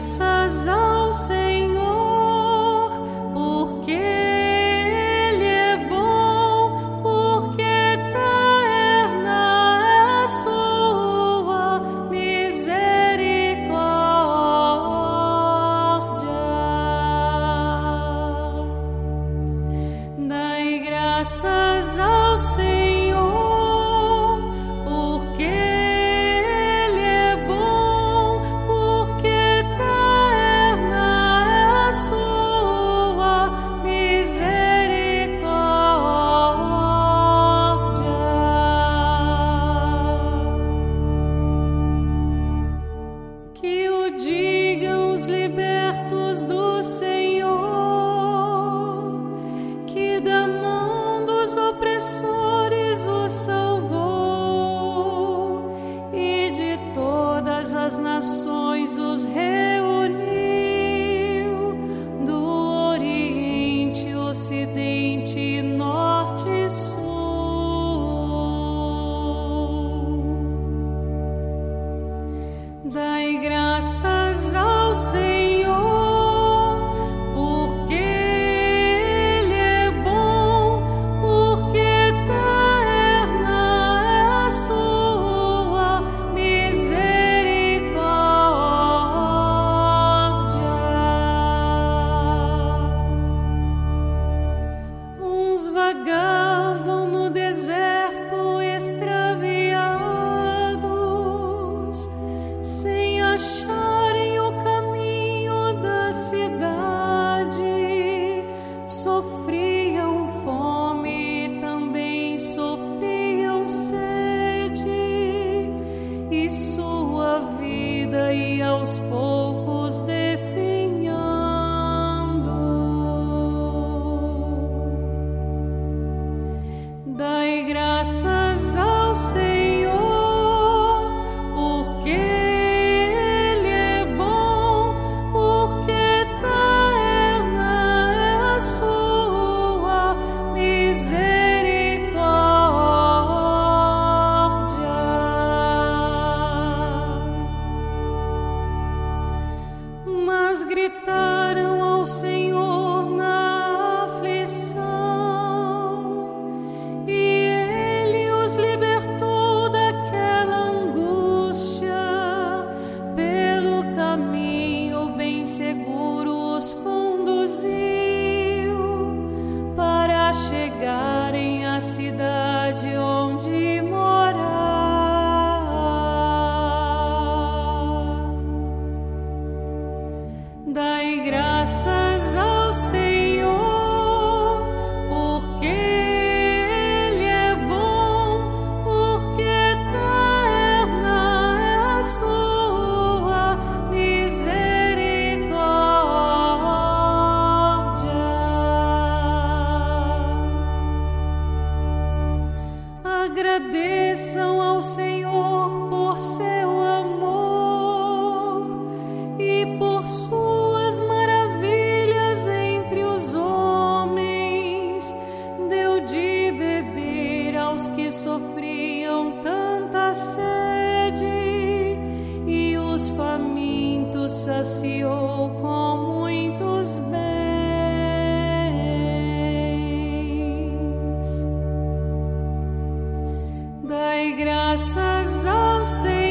graças ao Senhor, porque Ele é bom, porque eterna é a sua misericórdia. Dai graças ao Senhor, porque Ele é bom, porque eterna é a sua misericórdia. Que o digam os libertos do Senhor, que da mão dos opressores o salvou, e de todas as nações os reuniu, do Oriente, Ocidente, Norte e Sul. Dai graças ao Senhor, porque Ele é bom, porque eterna é a sua misericórdia. Uns vagavam no deserto extraviados, sem acharem o caminho da cidade. Sofriam fome e também sofriam sede, e sua vida ia aos poucos definhando. Dai graças ao Senhor, porque Ele é bom, porque eterna é a sua misericórdia. Mas gritaram ao Senhor na aflição, e Ele os libertou daquela angústia. Pelo caminho bem seguro os conduziu, para chegarem à cidade onde morar. Dai graças ao Senhor, porque Ele é bom, porque eterna é a sua misericórdia. Agradeçam ao Senhor por seu amor e por suas maravilhas entre os homens. Deu de beber aos que sofriam tanta sede, e os famintos saciou com muitos bens. Dai graças ao Senhor,